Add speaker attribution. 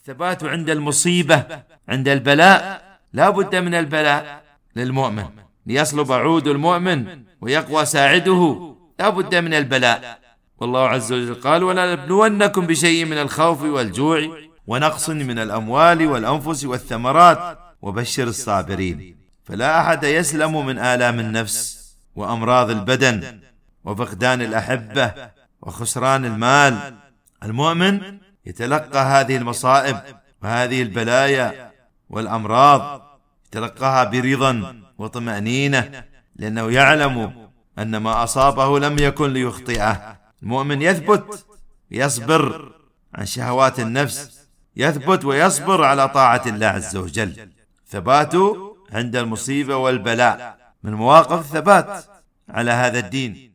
Speaker 1: الثبات عند المصيبة، عند البلاء. لا بد من البلاء للمؤمن ليصلب عود المؤمن ويقوى ساعده، لا بد من البلاء. والله عز وجل قال: ولنبلونكم بشيء من الخوف والجوع ونقص من الأموال والأنفس والثمرات وبشر الصابرين. فلا أحد يسلم من آلام النفس وأمراض البدن وفقدان الأحبة وخسران المال. المؤمن يتلقى هذه المصائب وهذه البلايا والأمراض، يتلقاها برضا وطمأنينة، لأنه يعلم أن ما أصابه لم يكن ليخطئه. المؤمن يثبت، يصبر عن شهوات النفس، يثبت ويصبر على طاعة الله عز وجل. ثباته عند المصيبة والبلاء من مواقف الثبات على هذا الدين.